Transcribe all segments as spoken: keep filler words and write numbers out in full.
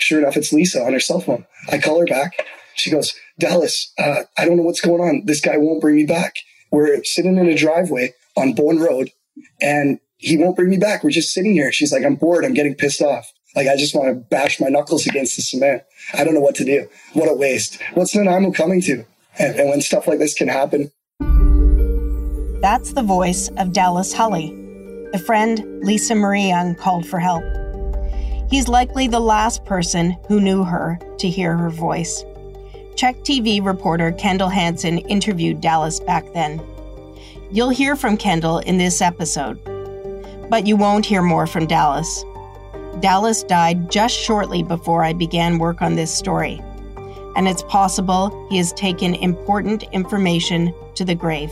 Sure enough, it's Lisa on her cell phone. I call her back. She goes, Dallas, uh, I don't know what's going on. This guy won't bring me back. We're sitting in a driveway on Bowen Road, and he won't bring me back. We're just sitting here. She's like, I'm bored. I'm getting pissed off. Like, I just want to bash my knuckles against the cement. I don't know what to do. What a waste. What's Nanaimo coming to? And, and when stuff like this can happen. That's the voice of Dallas Hulley, the friend Lisa Marie Young called for help. He's likely the last person who knew her to hear her voice. Czech T V reporter Kendall Hansen interviewed Dallas back then. You'll hear from Kendall in this episode, but you won't hear more from Dallas. Dallas died just shortly before I began work on this story, and it's possible he has taken important information to the grave.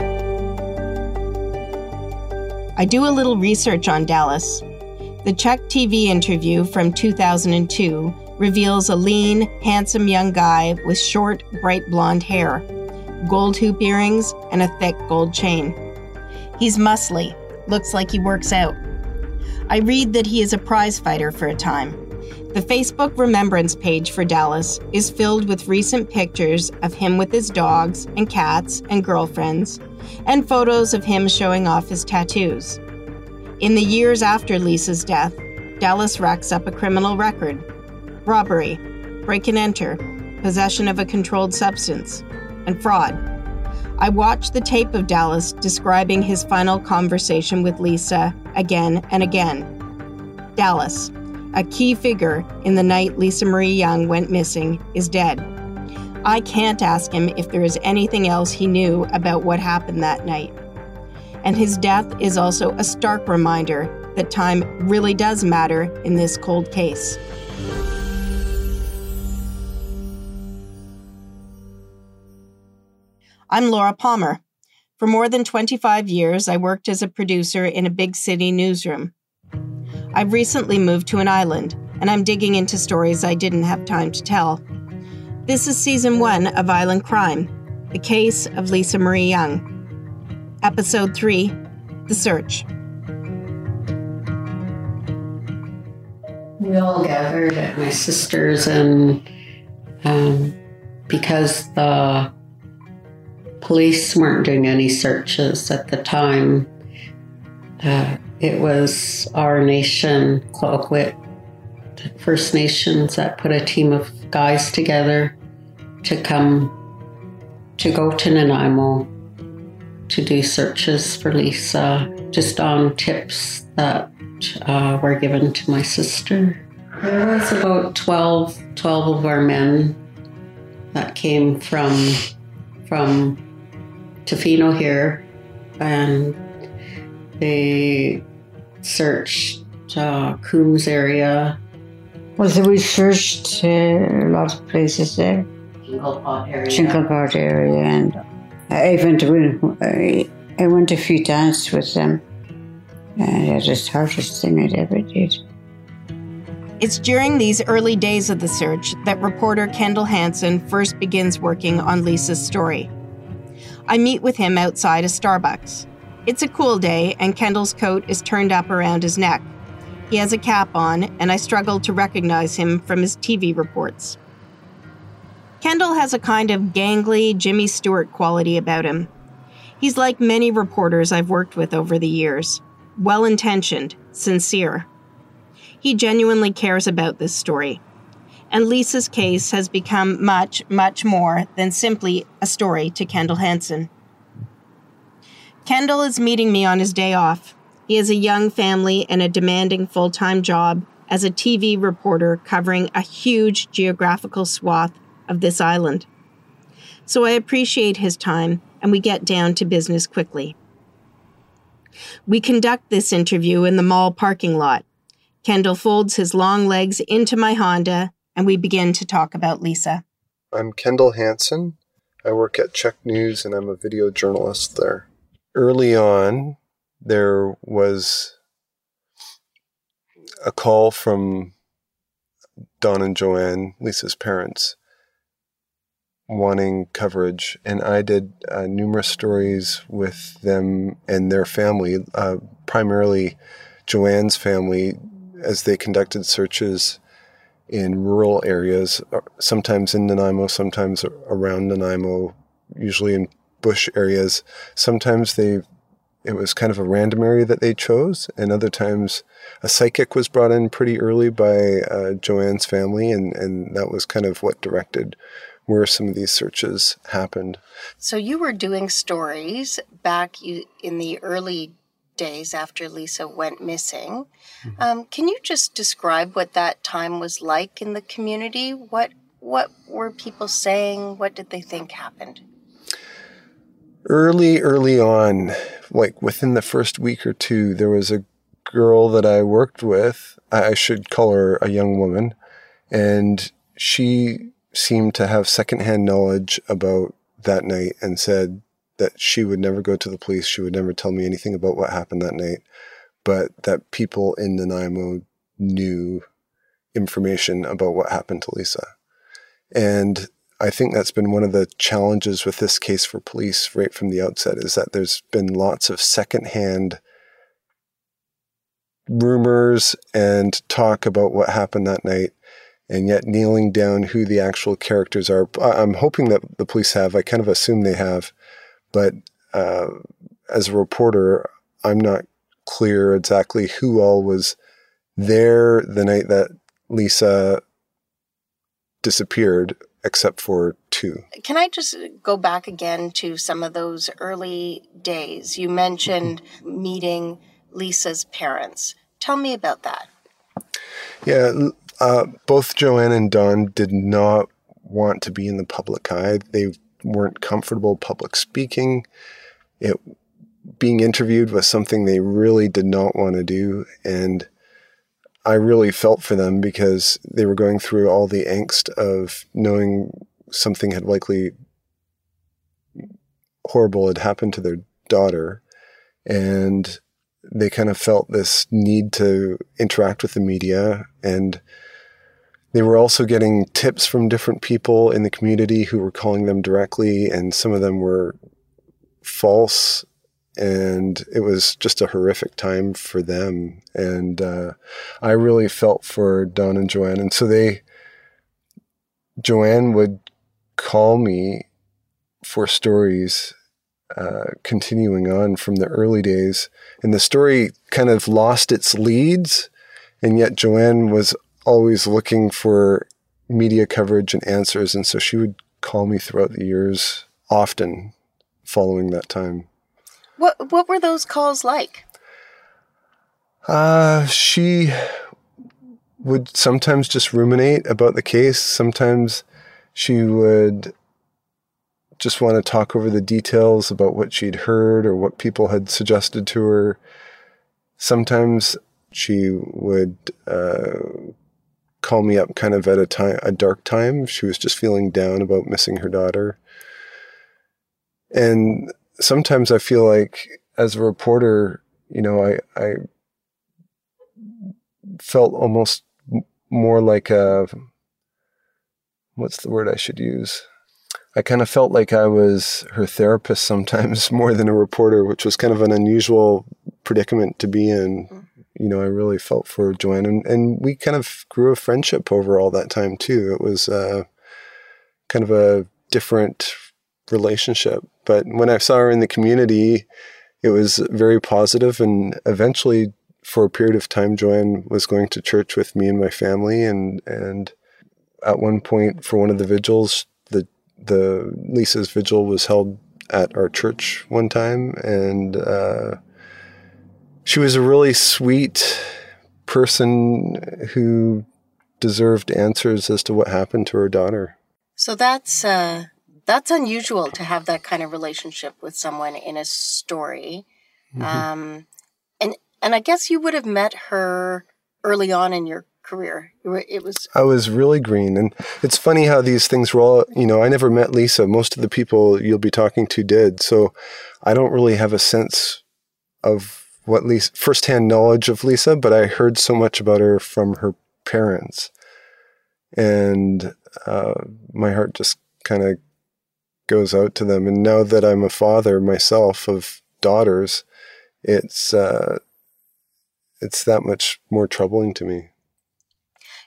I do a little research on Dallas. The Czech T V interview from two thousand two reveals a lean, handsome young guy with short, bright blonde hair, gold hoop earrings, and a thick gold chain. He's muscly, looks like he works out. I read that he is a prize fighter for a time. The Facebook remembrance page for Dallas is filled with recent pictures of him with his dogs and cats and girlfriends, and photos of him showing off his tattoos. In the years after Lisa's death, Dallas racks up a criminal record: robbery, break and enter, possession of a controlled substance, and fraud. I watched the tape of Dallas describing his final conversation with Lisa again and again. Dallas, a key figure in the night Lisa Marie Young went missing, is dead. I can't ask him if there is anything else he knew about what happened that night. And his death is also a stark reminder that time really does matter in this cold case. I'm Laura Palmer. For more than twenty-five years, I worked as a producer in a big city newsroom. I've recently moved to an island, and I'm digging into stories I didn't have time to tell. This is season one of Island Crime, the case of Lisa Marie Young. Episode three, The Search. We all gathered at my sister's, and um, because the police weren't doing any searches at the time, uh, it was our nation, Coquitlam First Nations, that put a team of guys together to come to go to Nanaimo to do searches for Lisa, just on tips that uh, were given to my sister. There was about twelve, twelve of our men that came from from Tofino here, and they searched uh, Coombs area. Well, so we searched uh, a lot of places there. Chinklepot area. Chinklepot area, and I went to, I went a few times with them, and it's the hardest thing I'd ever did. It's during these early days of the search that reporter Kendall Hansen first begins working on Lisa's story. I meet with him outside a Starbucks. It's a cool day, and Kendall's coat is turned up around his neck. He has a cap on, and I struggle to recognize him from his T V reports. Kendall has a kind of gangly Jimmy Stewart quality about him. He's like many reporters I've worked with over the years, well-intentioned, sincere. He genuinely cares about this story. And Lisa's case has become much, much more than simply a story to Kendall Hansen. Kendall is meeting me on his day off. He has a young family and a demanding full-time job as a T V reporter covering a huge geographical swath of this island. So I appreciate his time, and we get down to business quickly. We conduct this interview in the mall parking lot. Kendall folds his long legs into my Honda, and we begin to talk about Lisa. I'm Kendall Hansen. I work at Czech News, and I'm a video journalist there. Early on, there was a call from Don and Joanne, Lisa's parents, wanting coverage, and I did uh, numerous stories with them and their family, uh, primarily Joanne's family, as they conducted searches in rural areas, sometimes in Nanaimo, sometimes around Nanaimo, usually in bush areas. Sometimes they, it was kind of a random area that they chose, and other times a psychic was brought in pretty early by uh, Joanne's family, and, and that was kind of what directed where some of these searches happened. So you were doing stories back you, in the early days after Lisa went missing. Mm-hmm. Um, can you just describe what that time was like in the community? What what were people saying? What did they think happened? Early, early on, like within the first week or two, there was a girl that I worked with. I should call her a young woman, and she seemed to have secondhand knowledge about that night and said that she would never go to the police. She would never tell me anything about what happened that night, but that people in Nanaimo knew information about what happened to Lisa. And I think that's been one of the challenges with this case for police right from the outset, is that there's been lots of secondhand rumors and talk about what happened that night, and yet nailing down who the actual characters are. I'm hoping that the police have. I kind of assume they have. But uh, as a reporter, I'm not clear exactly who all was there the night that Lisa disappeared, except for two. Can I just go back again to some of those early days? You mentioned mm-hmm. meeting Lisa's parents. Tell me about that. Yeah, uh, both Joanne and Don did not want to be in the public eye. They weren't comfortable public speaking. It, being interviewed was something they really did not want to do. And I really felt for them because they were going through all the angst of knowing something had likely horrible had happened to their daughter. And they kind of felt this need to interact with the media, and they were also getting tips from different people in the community who were calling them directly, and some of them were false, and it was just a horrific time for them. And uh, I really felt for Don and Joanne. And so they, Joanne would call me for stories uh, continuing on from the early days. And the story kind of lost its leads, and yet Joanne was always looking for media coverage and answers. And so she would call me throughout the years, often following that time. What what were those calls like? Uh, she would sometimes just ruminate about the case. Sometimes she would just want to talk over the details about what she'd heard or what people had suggested to her. Sometimes she would uh, call me up kind of at a time, a dark time. She was just feeling down about missing her daughter. And sometimes I feel like as a reporter, you know, I, I felt almost more like a, what's the word I should use? I kind of felt like I was her therapist sometimes more than a reporter, which was kind of an unusual predicament to be in. You know, I really felt for Joanne, and, and we kind of grew a friendship over all that time too. It was uh, kind of a different relationship. But when I saw her in the community, it was very positive, and eventually for a period of time, Joanne was going to church with me and my family, and and at one point for one of the vigils, the the Lisa's vigil was held at our church one time, and uh, she was a really sweet person who deserved answers as to what happened to her daughter. So that's uh, that's unusual to have that kind of relationship with someone in a story. Mm-hmm. Um, and and I guess you would have met her early on in your career. It was. I was really green, and it's funny how these things roll. You know, I never met Lisa. Most of the people you'll be talking to did, so I don't really have a sense of what Lisa, firsthand knowledge of Lisa, but I heard so much about her from her parents, and uh, my heart just kind of goes out to them. And now that I'm a father myself of daughters, it's uh, it's that much more troubling to me.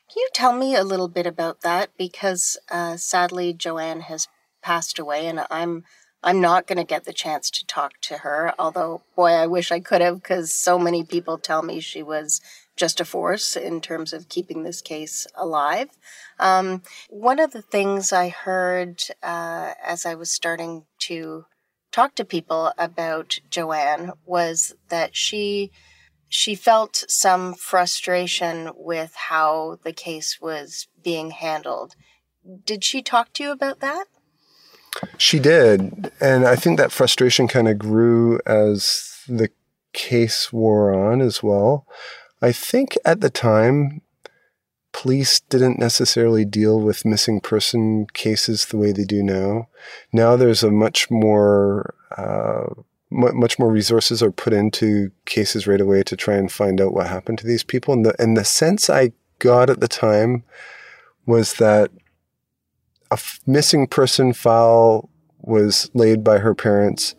Can you tell me a little bit about that? Because uh, sadly, Joanne has passed away, and I'm I'm not going to get the chance to talk to her. Although, boy, I wish I could have, because so many people tell me she was just a force in terms of keeping this case alive. Um, one of the things I heard uh, as I was starting to talk to people about Joanne was that she she felt some frustration with how the case was being handled. Did she talk to you about that? She did. And I think that frustration kind of grew as the case wore on as well. I think at the time, police didn't necessarily deal with missing person cases the way they do now. Now there's a much more, uh, m- much more resources are put into cases right away to try and find out what happened to these people. And the, and the sense I got at the time was that a f- missing person file was laid by her parents.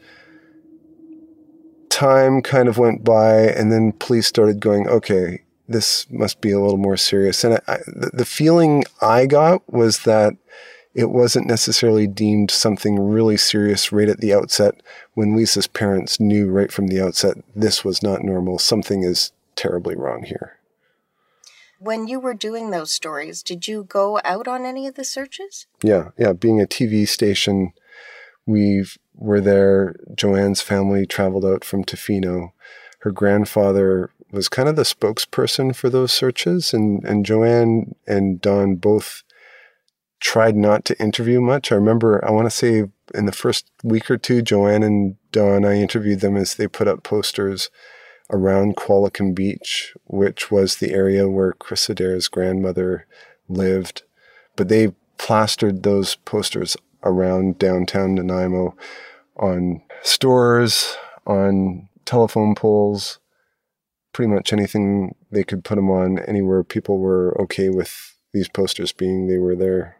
Time kind of went by, and then police started going, okay, this must be a little more serious. And I, I, the, the feeling I got was that it wasn't necessarily deemed something really serious right at the outset when Lisa's parents knew right from the outset this was not normal. Something is terribly wrong here. When you were doing those stories, did you go out on any of the searches? Yeah, yeah. Being a T V station, we were there. Joanne's family traveled out from Tofino. Her grandfather was kind of the spokesperson for those searches, and, and Joanne and Don both tried not to interview much. I remember, I want to say in the first week or two, Joanne and Don, I interviewed them as they put up posters around Qualicum Beach, which was the area where Chris Adair's grandmother lived. But they plastered those posters around downtown Nanaimo on stores, on telephone poles, pretty much anything they could put them on, anywhere people were okay with these posters being, they were there.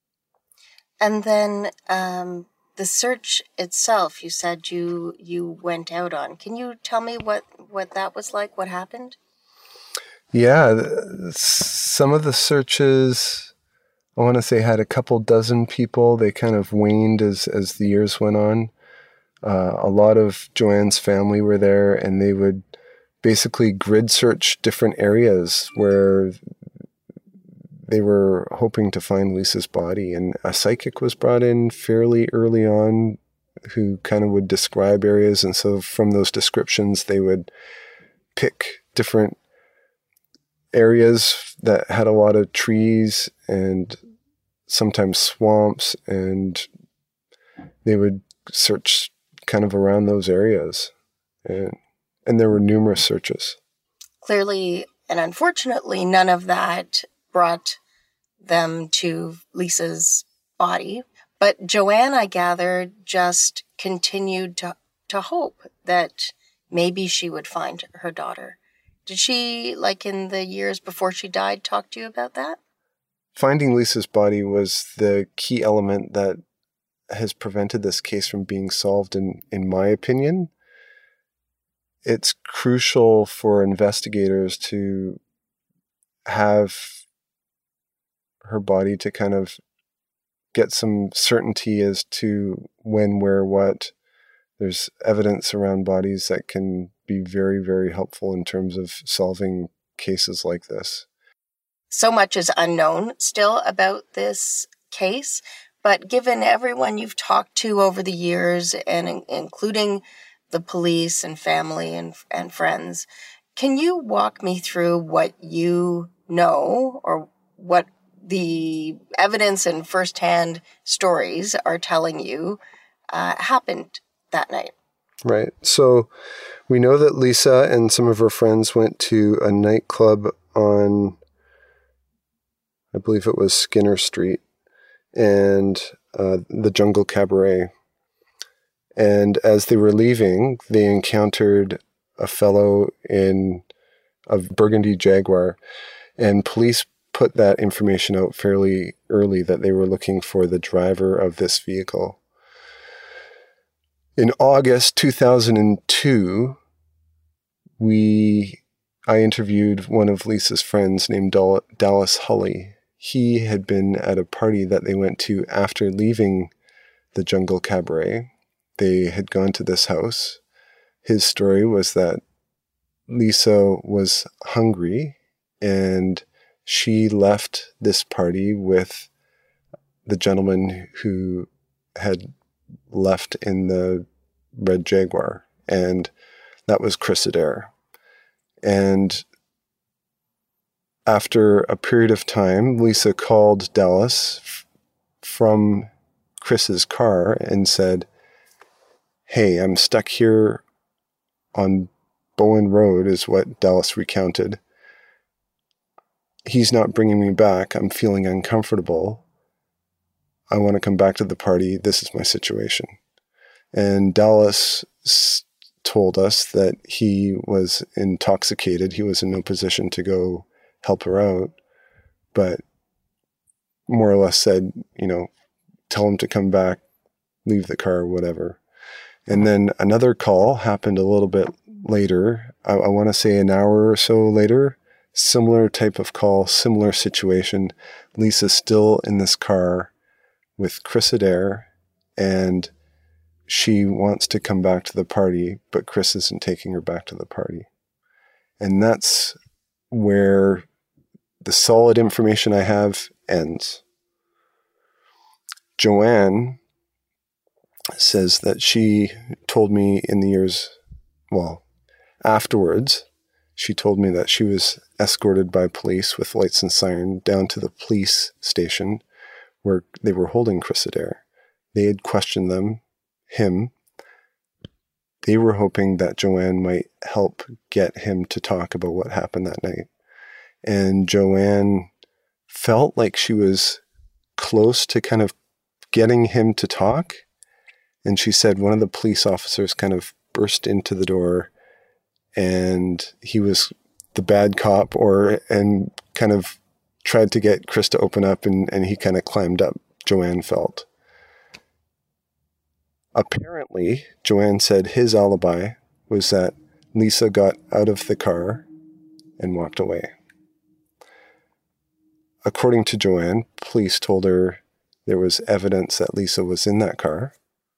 And then um, the search itself, you said you you went out on. Can you tell me what, what that was like, what happened? Yeah, some of the searches, I want to say, had a couple dozen people. They kind of waned as, as the years went on. Uh, a lot of Joanne's family were there, and they would basically grid search different areas where they were hoping to find Lisa's body. And a psychic was brought in fairly early on who kind of would describe areas. And so from those descriptions, they would pick different areas that had a lot of trees and sometimes swamps, and they would search kind of around those areas. And, and there were numerous searches. Clearly, and unfortunately, none of that brought them to Lisa's body. But Joanne, I gather, just continued to, to hope that maybe she would find her daughter. Did she, like in the years before she died, talk to you about that? Finding Lisa's body was the key element that has prevented this case from being solved, in, in my opinion. It's crucial for investigators to have her body to kind of get some certainty as to when, where, what. There's evidence around bodies that can be very, very helpful in terms of solving cases like this. So much is unknown still about this case, but given everyone you've talked to over the years, and in- including the police and family and, and friends, can you walk me through what you know, or what the evidence and firsthand stories are telling you uh, happened that night? Right. So we know that Lisa and some of her friends went to a nightclub on, I believe it was Skinner Street, and uh, the Jungle Cabaret. And as they were leaving, they encountered a fellow in a burgundy Jaguar, and police put that information out fairly early that they were looking for the driver of this vehicle. In August two thousand two, we I interviewed one of Lisa's friends named Dal- Dallas Hulley. He had been at a party that they went to after leaving the Jungle Cabaret. They had gone to this house. His story was that Lisa was hungry and she left this party with the gentleman who had left in the red Jaguar, and that was Chris Adair. And after a period of time, Lisa called Dallas f- from Chris's car and said, "Hey, I'm stuck here on Bowen Road," is what Dallas recounted. "He's not bringing me back. I'm feeling uncomfortable. I want to come back to the party. This is my situation." And Dallas s- told us that he was intoxicated. He was in no position to go help her out, but more or less said, you know, tell him to come back, leave the car, whatever. And then another call happened a little bit later. I, I want to say an hour or so later. Similar type of call, similar situation. Lisa's still in this car with Chris Adair, and she wants to come back to the party, but Chris isn't taking her back to the party. And that's where the solid information I have ends. Joanne says that she told me in the years, well, afterwards, she told me that she was escorted by police with lights and siren down to the police station where they were holding Chris Adair. They had questioned them, him. They were hoping that Joanne might help get him to talk about what happened that night. And Joanne felt like she was close to kind of getting him to talk. And she said one of the police officers kind of burst into the door, and he was the bad cop, or and kind of tried to get Chris to open up, and, and he kind of climbed up, Joanne felt. Apparently, Joanne said his alibi was that Lisa got out of the car and walked away. According to Joanne, police told her there was evidence that Lisa was in that car,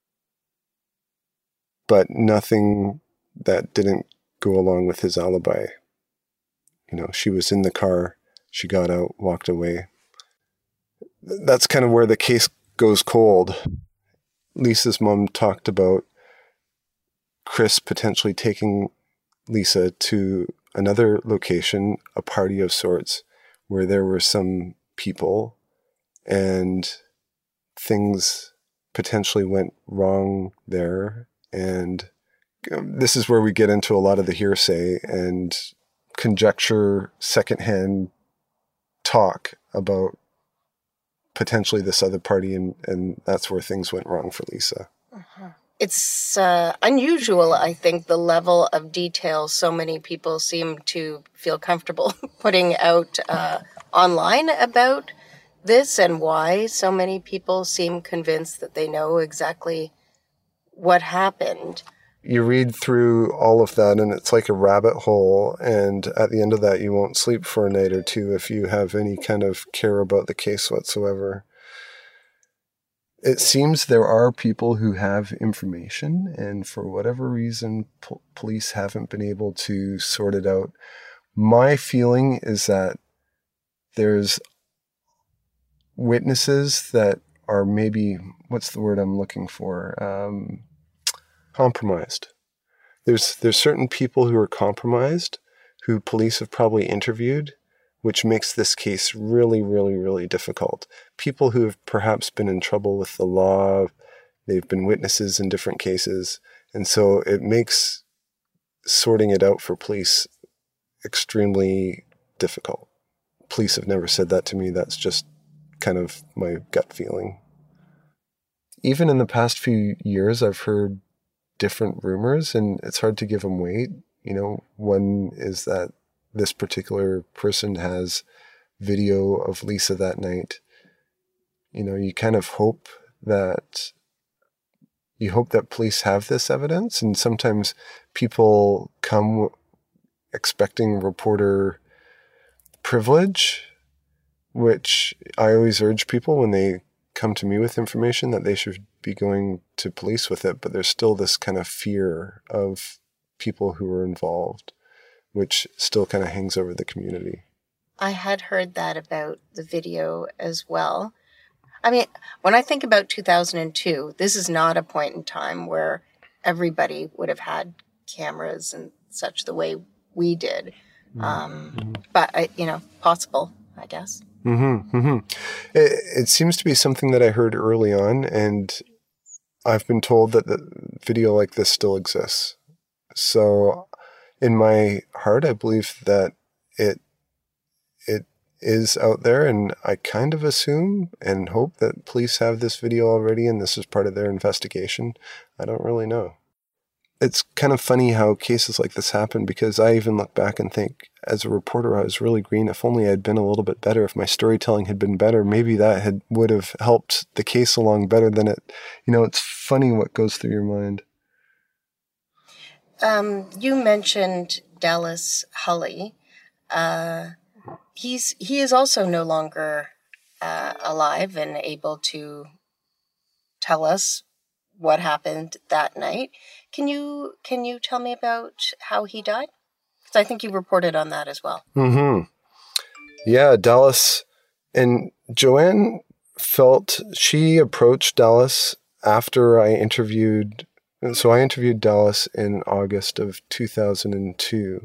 but nothing that didn't go along with his alibi. You know, she was in the car, she got out, walked away. That's kind of where the case goes cold. Lisa's mom talked about Chris potentially taking Lisa to another location, a party of sorts, where there were some people and things potentially went wrong there. And this is where we get into a lot of the hearsay and conjecture, secondhand talk about potentially this other party, and, and that's where things went wrong for Lisa. Uh-huh. It's uh, unusual, I think, the level of detail so many people seem to feel comfortable putting out uh, online about this, and why so many people seem convinced that they know exactly what happened. You read through all of that and it's like a rabbit hole, and at the end of that you won't sleep for a night or two if you have any kind of care about the case whatsoever. It seems there are people who have information, and for whatever reason po- police haven't been able to sort it out. My feeling is that there's witnesses that are maybe, what's the word I'm looking for? Um, compromised. There's there's certain people who are compromised, who police have probably interviewed, which makes this case really, really, really difficult. People who have perhaps been in trouble with the law, they've been witnesses in different cases, and so it makes sorting it out for police extremely difficult. Police have never said that to me. That's just kind of my gut feeling. Even in the past few years, I've heard different rumors, and it's hard to give them weight. You know, one is that this particular person has video of Lisa that night. You know, you kind of hope that you hope that police have this evidence, and sometimes people come expecting reporter privilege, which I always urge people when they come to me with information that they should be going to police with it. But there's still this kind of fear of people who are involved, which still kind of hangs over the community. I had heard that about the video as well. I mean, when I think about two thousand two, this is not a point in time where everybody would have had cameras and such the way we did. Um, mm-hmm. But, I, you know, possible, I guess. Mm-hmm, mm-hmm. It, it seems to be something that I heard early on, and I've been told that the video like this still exists. So in my heart, I believe that it it is out there, and I kind of assume and hope that police have this video already and this is part of their investigation. I don't really know. It's kind of funny how cases like this happen, because I even look back and think, as a reporter, I was really green. If only I'd been a little bit better, if my storytelling had been better, maybe that had would have helped the case along better than it. You know, it's funny what goes through your mind. Um, you mentioned Dallas Hulley. Uh, he's he is also no longer uh, alive and able to tell us what happened that night. Can you can you tell me about how he died? Because I think you reported on that as well. Mm-hmm. Yeah, Dallas and Joanne felt she approached Dallas after I interviewed. So I interviewed Dallas in August of two thousand two.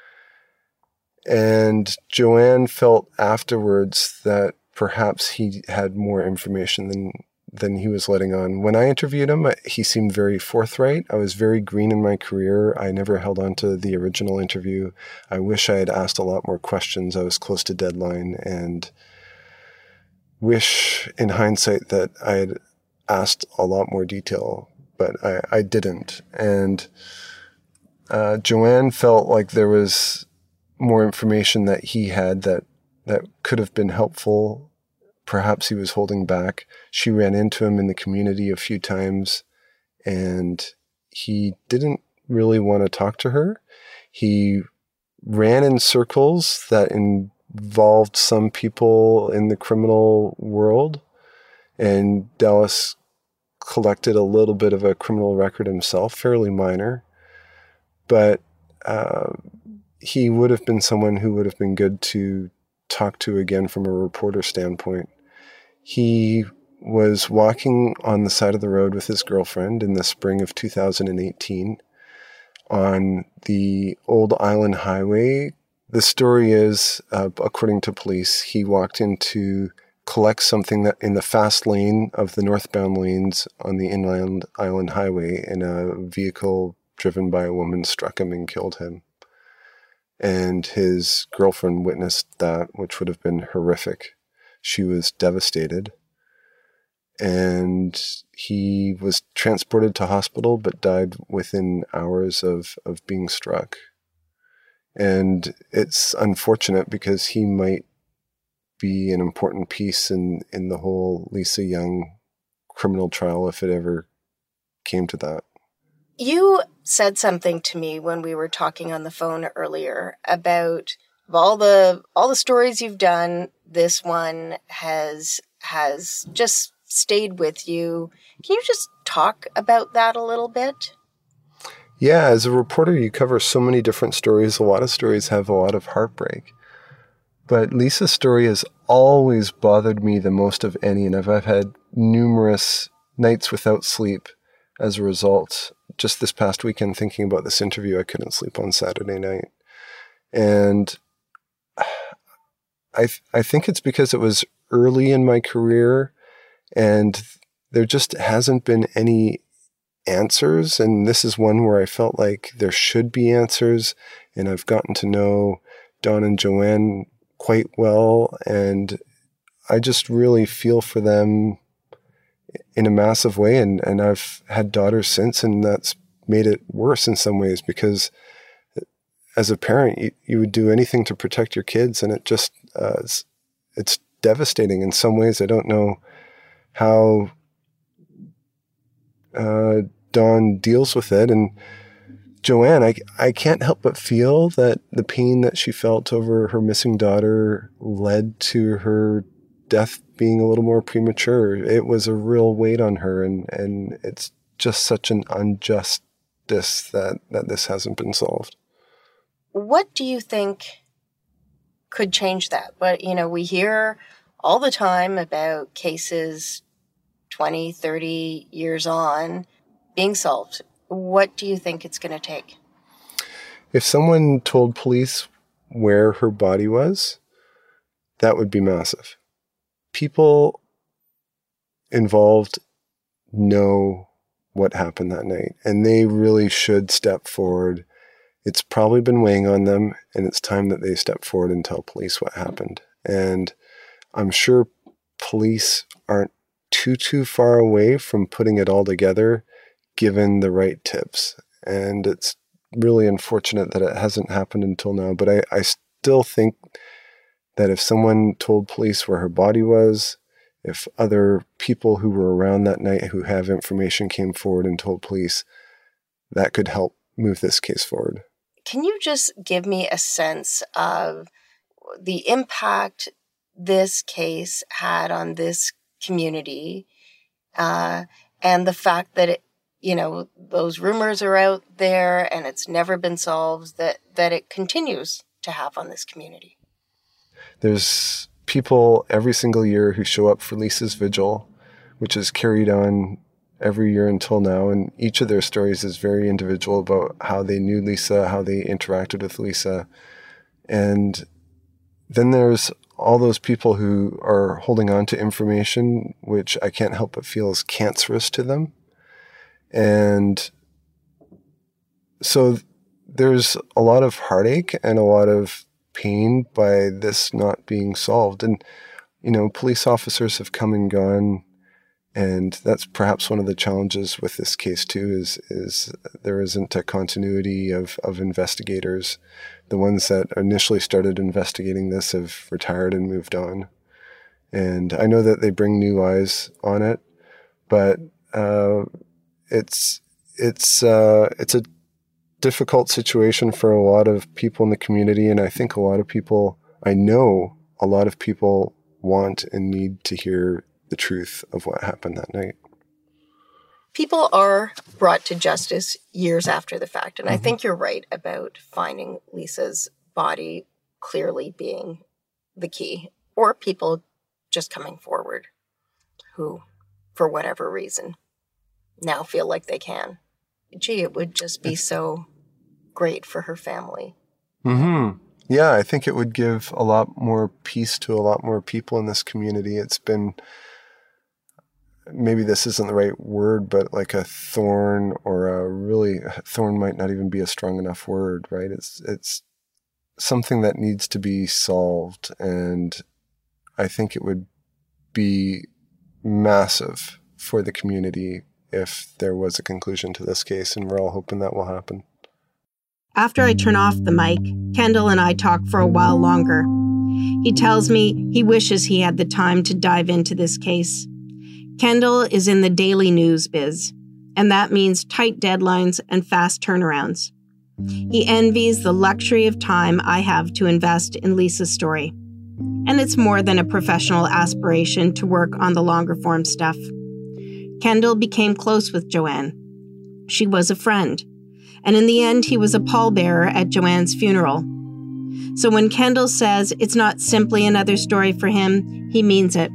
And Joanne felt afterwards that perhaps he had more information than than he was letting on. When I interviewed him, he seemed very forthright. I was very green in my career. I never held on to the original interview. I wish I had asked a lot more questions. I was close to deadline, and wish in hindsight that I had asked a lot more detail, but I, I didn't. And uh, Joanne felt like there was more information that he had that, that could have been helpful. Perhaps he was holding back. She ran into him in the community a few times, and he didn't really want to talk to her. He ran in circles that involved some people in the criminal world, and Dallas collected a little bit of a criminal record himself, fairly minor, but uh, he would have been someone who would have been good to talk to again from a reporter standpoint. He was walking on the side of the road with his girlfriend in the spring of two thousand eighteen on the Old Island Highway. The story is, uh, according to police, he walked in to collect something that in the fast lane of the northbound lanes on the Inland Island Highway, and a vehicle driven by a woman struck him and killed him. And his girlfriend witnessed that, which would have been horrific. She was devastated, and he was transported to hospital but died within hours of, of being struck. And it's unfortunate because he might be an important piece in, in the whole Lisa Young criminal trial if it ever came to that. You said something to me when we were talking on the phone earlier about all the all the stories you've done. This one has has just stayed with you. Can you just talk about that a little bit? Yeah, as a reporter, you cover so many different stories. A lot of stories have a lot of heartbreak. But Lisa's story has always bothered me the most of any, and I've, I've had numerous nights without sleep as a result. Just this past weekend, thinking about this interview, I couldn't sleep on Saturday night. And I th- I think it's because it was early in my career, and there just hasn't been any answers. And this is one where I felt like there should be answers. And I've gotten to know Don and Joanne quite well, and I just really feel for them in a massive way. And, and I've had daughters since, and that's made it worse in some ways, because as a parent, you, you would do anything to protect your kids, and it just, uh, it's, it's devastating in some ways. I don't know how uh, Dawn deals with it. And Joanne, I, I can't help but feel that the pain that she felt over her missing daughter led to her death being a little more premature. It was a real weight on her, and, and it's just such an injustice that, that this hasn't been solved. What do you think could change that? But, you know, we hear all the time about cases twenty, thirty years on being solved. What do you think it's going to take? If someone told police where her body was, that would be massive. People involved know what happened that night, and they really should step forward. It's probably been weighing on them, and it's time that they step forward and tell police what happened. And I'm sure police aren't too, too far away from putting it all together, given the right tips. And it's really unfortunate that it hasn't happened until now. But I, I still think that if someone told police where her body was, if other people who were around that night who have information came forward and told police, that could help move this case forward. Can you just give me a sense of the impact this case had on this community, uh, and the fact that it, you know, those rumors are out there and it's never been solved, that, that it continues to have on this community? There's people every single year who show up for Lisa's Vigil, which is carried on every year until now, and each of their stories is very individual about how they knew Lisa, how they interacted with Lisa. And then there's all those people who are holding on to information which I can't help but feel is cancerous to them. And so there's a lot of heartache and a lot of pain by this not being solved. And, you know, police officers have come and gone, and that's perhaps one of the challenges with this case too, is is there isn't a continuity of, of investigators. The ones that initially started investigating this have retired and moved on. And I know that they bring new eyes on it, but uh, it's it's uh, it's a difficult situation for a lot of people in the community, and I think a lot of people, I know a lot of people want and need to hear the truth of what happened that night. People are brought to justice years after the fact, and Mm-hmm. I think you're right about finding Lisa's body clearly being the key, or people just coming forward who, for whatever reason, now feel like they can. Gee, it would just be so great for her family. Mm-hmm. Yeah, I think it would give a lot more peace to a lot more people in this community. It's been, maybe this isn't the right word, but like a thorn, or a really, thorn might not even be a strong enough word, right? It's it's something that needs to be solved, and I think it would be massive for the community if there was a conclusion to this case, and we're all hoping that will happen. After I turn off the mic, Kendall and I talk for a while longer. He tells me he wishes he had the time to dive into this case. Kendall is in the daily news biz, and that means tight deadlines and fast turnarounds. He envies the luxury of time I have to invest in Lisa's story. And it's more than a professional aspiration to work on the longer form stuff. Kendall became close with Joanne. She was a friend. And in the end, he was a pallbearer at Joanne's funeral. So when Kendall says it's not simply another story for him, he means it.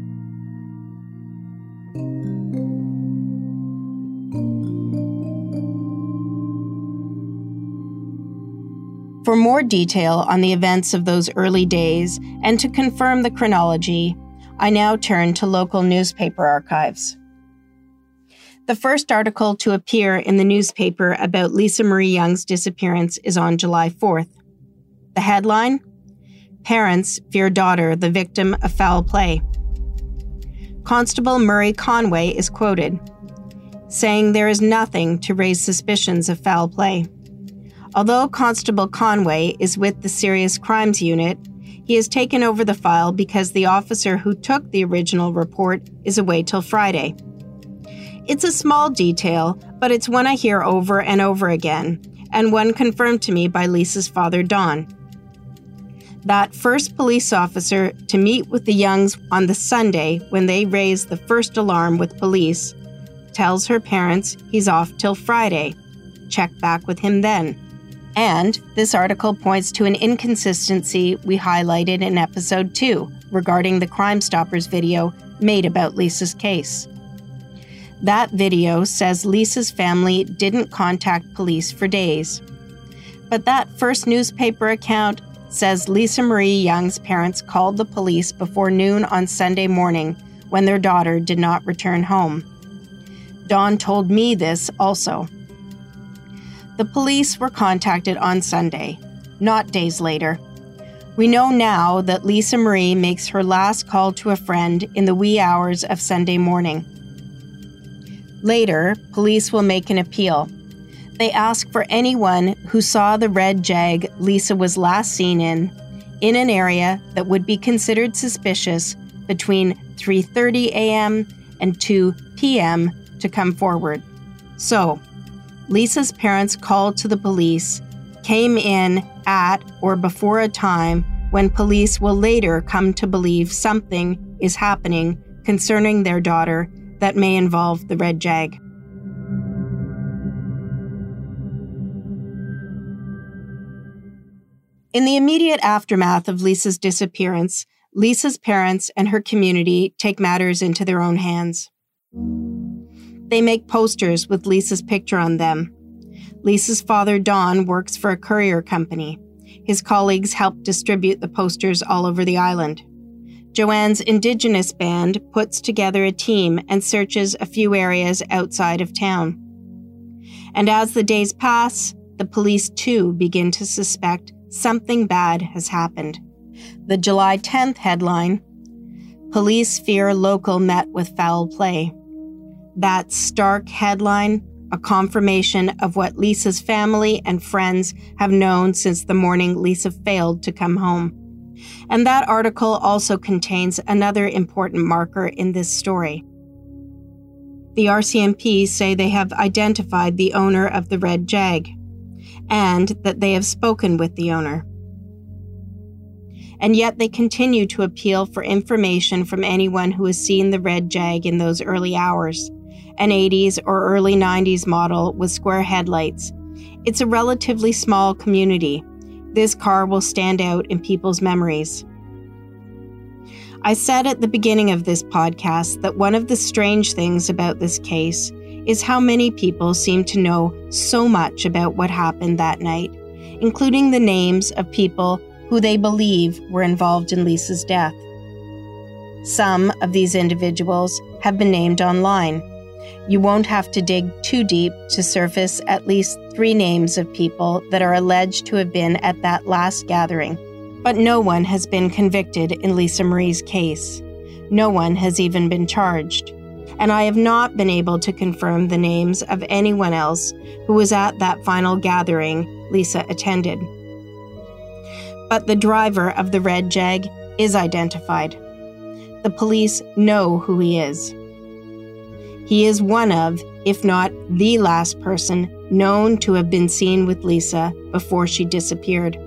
For more detail on the events of those early days and to confirm the chronology, I now turn to local newspaper archives. The first article to appear in the newspaper about Lisa Marie Young's disappearance is on July fourth. The headline: Parents fear daughter the victim of foul play. Constable Murray Conway is quoted, saying there is nothing to raise suspicions of foul play. Although Constable Conway is with the Serious Crimes Unit, he has taken over the file because the officer who took the original report is away till Friday. It's a small detail, but it's one I hear over and over again, and one confirmed to me by Lisa's father, Don. That first police officer to meet with the Youngs on the Sunday when they raised the first alarm with police tells her parents he's off till Friday. Check back with him then. And this article points to an inconsistency we highlighted in episode two regarding the Crime Stoppers video made about Lisa's case. That video says Lisa's family didn't contact police for days. But that first newspaper account says Lisa Marie Young's parents called the police before noon on Sunday morning when their daughter did not return home. Dawn told me this also. The police were contacted on Sunday, not days later. We know now that Lisa Marie makes her last call to a friend in the wee hours of Sunday morning. Later, police will make an appeal. They ask for anyone who saw the red Jag Lisa was last seen in, in an area that would be considered suspicious between three thirty a.m. and two p.m. to come forward. So, Lisa's parents called to the police, came in at or before a time when police will later come to believe something is happening concerning their daughter that may involve the red Jag. In the immediate aftermath of Lisa's disappearance, Lisa's parents and her community take matters into their own hands. They make posters with Lisa's picture on them. Lisa's father, Don, works for a courier company. His colleagues help distribute the posters all over the island. Joanne's Indigenous band puts together a team and searches a few areas outside of town. And as the days pass, the police too begin to suspect something bad has happened. The July tenth headline, "Police fear local met with foul play." That stark headline, a confirmation of what Lisa's family and friends have known since the morning Lisa failed to come home. And that article also contains another important marker in this story. The R C M P say they have identified the owner of the red Jag, and that they have spoken with the owner. And yet they continue to appeal for information from anyone who has seen the red Jag in those early hours. An eighties or early nineties model with square headlights. It's a relatively small community. This car will stand out in people's memories. I said at the beginning of this podcast that one of the strange things about this case is how many people seem to know so much about what happened that night, including the names of people who they believe were involved in Lisa's death. Some of these individuals have been named online. You won't have to dig too deep to surface at least three names of people that are alleged to have been at that last gathering. But no one has been convicted in Lisa Marie's case. No one has even been charged. And I have not been able to confirm the names of anyone else who was at that final gathering Lisa attended. But the driver of the red Jag is identified. The police know who he is. He is one of, if not the last person, known to have been seen with Lisa before she disappeared.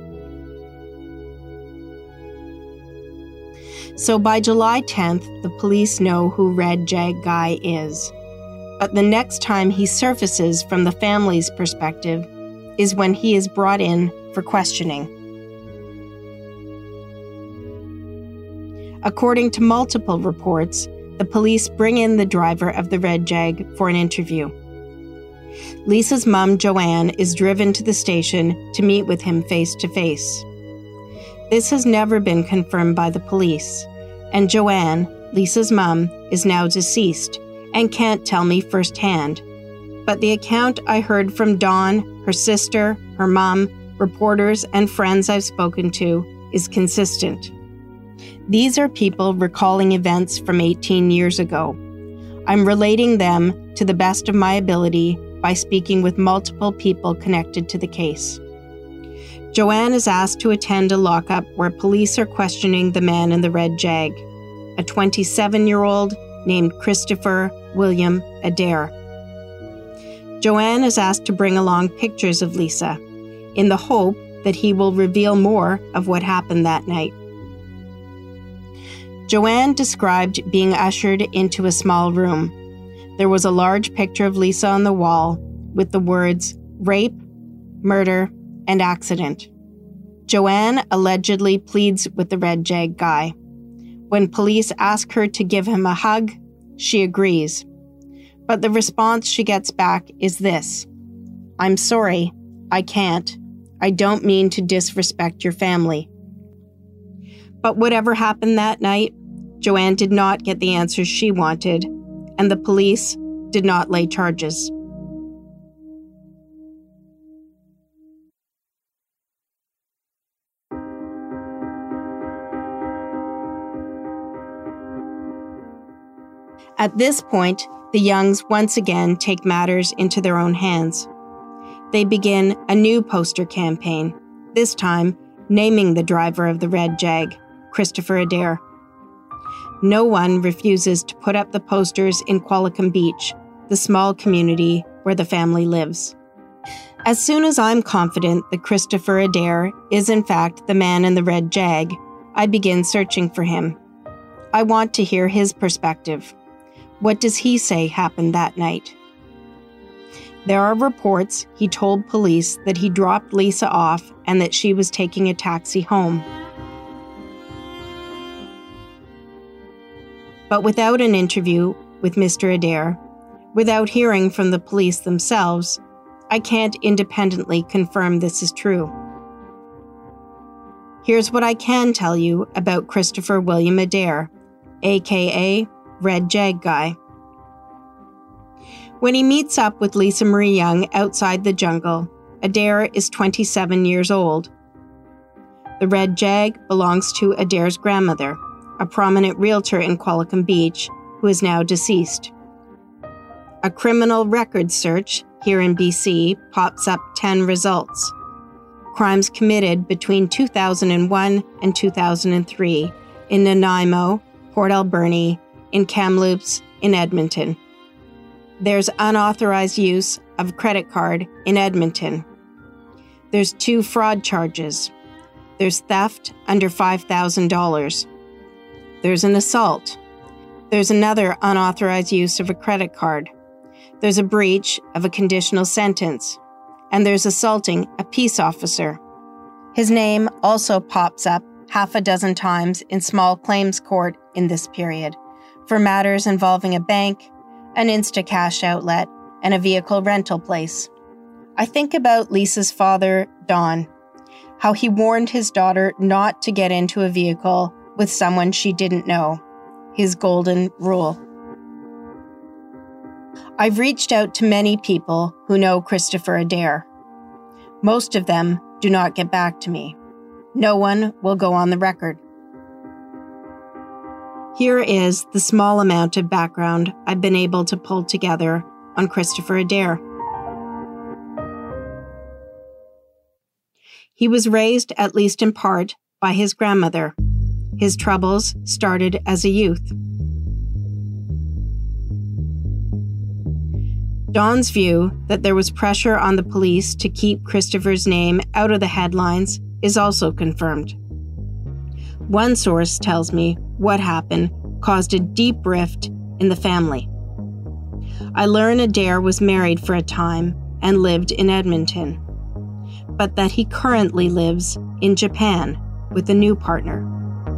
So by July tenth, the police know who Red Jag Guy is. But the next time he surfaces from the family's perspective is when he is brought in for questioning. According to multiple reports, the police bring in the driver of the red Jag for an interview. Lisa's mom, Joanne, is driven to the station to meet with him face to face. This has never been confirmed by the police, and Joanne, Lisa's mom, is now deceased and can't tell me firsthand. But the account I heard from Dawn, her sister, her mom, reporters, and friends I've spoken to is consistent. These are people recalling events from eighteen years ago. I'm relating them to the best of my ability by speaking with multiple people connected to the case. Joanne is asked to attend a lockup where police are questioning the man in the red Jag, a twenty-seven-year-old named Christopher William Adair. Joanne is asked to bring along pictures of Lisa, in the hope that he will reveal more of what happened that night. Joanne described being ushered into a small room. There was a large picture of Lisa on the wall with the words rape, murder, and accident. Joanne allegedly pleads with the Red Jag guy. When police ask her to give him a hug, she agrees. But the response she gets back is this: "I'm sorry, I can't. I don't mean to disrespect your family." But whatever happened that night, Joanne did not get the answers she wanted, and the police did not lay charges. At this point, the Youngs once again take matters into their own hands. They begin a new poster campaign, this time naming the driver of the Red Jag, Christopher Adair. No one refuses to put up the posters in Qualicum Beach, the small community where the family lives. As soon as I'm confident that Christopher Adair is in fact the man in the Red Jag, I begin searching for him. I want to hear his perspective. What does he say happened that night? There are reports he told police that he dropped Lisa off and that she was taking a taxi home. But without an interview with Mister Adair, without hearing from the police themselves, I can't independently confirm this is true. Here's what I can tell you about Christopher William Adair, aka Red Jag Guy. When he meets up with Lisa Marie Young outside the jungle, Adair is twenty-seven years old. The Red Jag belongs to Adair's grandmother, a prominent realtor in Qualicum Beach, who is now deceased. A criminal records search here in B C pops up ten results. Crimes committed between two thousand one and two thousand three in Nanaimo, Port Alberni, in Kamloops, in Edmonton. There's unauthorized use of credit card in Edmonton. There's two fraud charges. There's theft under five thousand dollars. There's an assault. There's another unauthorized use of a credit card. There's a breach of a conditional sentence. And there's assaulting a peace officer. His name also pops up half a dozen times in small claims court in this period, for matters involving a bank, an Instacash outlet, and a vehicle rental place. I think about Lisa's father, Don, how he warned his daughter not to get into a vehicle with someone she didn't know, his golden rule. I've reached out to many people who know Christopher Adair. Most of them do not get back to me. No one will go on the record. Here is the small amount of background I've been able to pull together on Christopher Adair. He was raised, at least in part, by his grandmother. His troubles started as a youth. Don's view that there was pressure on the police to keep Christopher's name out of the headlines is also confirmed. One source tells me what happened caused a deep rift in the family. I learn Adair was married for a time and lived in Edmonton, but that he currently lives in Japan with a new partner.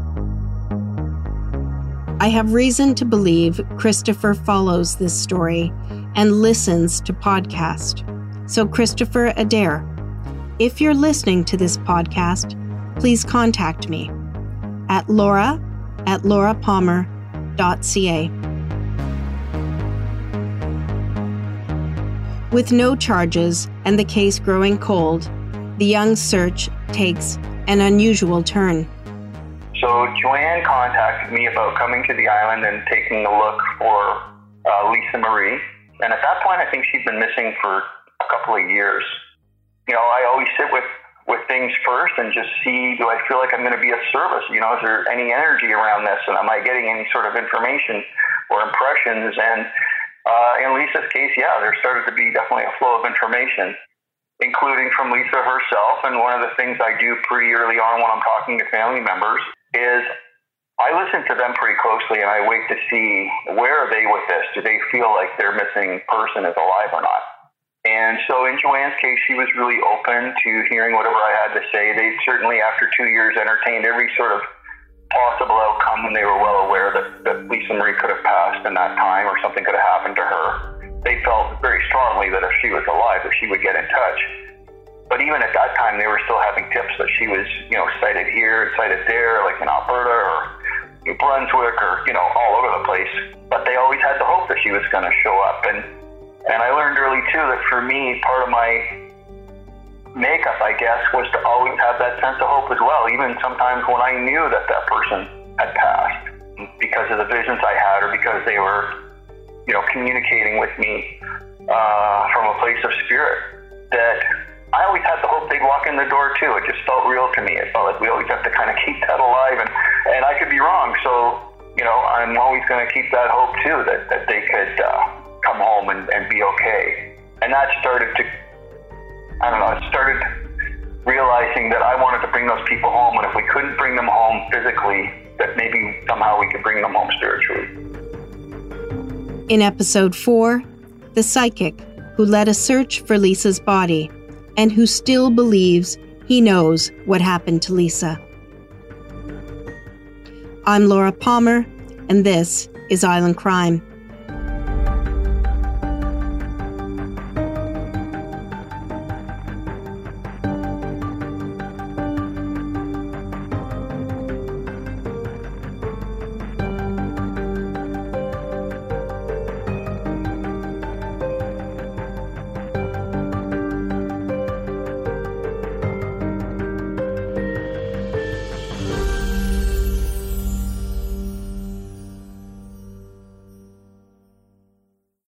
I have reason to believe Christopher follows this story and listens to podcasts. So Christopher Adair, if you're listening to this podcast, please contact me at laura at laura palmer dot c a. With no charges and the case growing cold, the Young search takes an unusual turn. So Joanne contacted me about coming to the island and taking a look for uh, Lisa Marie. And at that point, I think she'd been missing for a couple of years. You know, I always sit with, with things first and just see, do I feel like I'm going to be of service? You know, is there any energy around this? And am I getting any sort of information or impressions? And Uh, in Lisa's case, yeah, there started to be definitely a flow of information, including from Lisa herself. And one of the things I do pretty early on when I'm talking to family members is I listen to them pretty closely, and I wait to see, where are they with this? Do they feel like their missing person is alive or not? And so in Joanne's case, she was really open to hearing whatever I had to say. They certainly, after two years, entertained every sort of possible outcome, and they were well aware that, that Lisa Marie could have passed in that time, or something could have happened to her. They felt very strongly that if she was alive, that she would get in touch. But even at that time, they were still having tips that she was, you know, sighted here, sighted there, like in Alberta or New Brunswick, or, you know, all over the place. But they always had the hope that she was going to show up. And and I learned early too that for me, part of my makeup, I guess, was to always have that sense of hope as well, even sometimes when I knew that that person had passed, because of the visions I had, or because they were, you know, communicating with me uh, from a place of spirit, that I always had the hope they'd walk in the door too. It just felt real to me. It felt like we always have to kind of keep that alive, and, and I could be wrong. So, you know, I'm always going to keep that hope too, that, that they could uh, come home and, and be okay. And that started to, I don't know, it started realizing that I wanted to bring those people home, and if we couldn't bring them home physically, that maybe somehow we could bring them home spiritually. In episode four, the psychic who led a search for Lisa's body and who still believes he knows what happened to Lisa. I'm Laura Palmer, and this is Island Crime.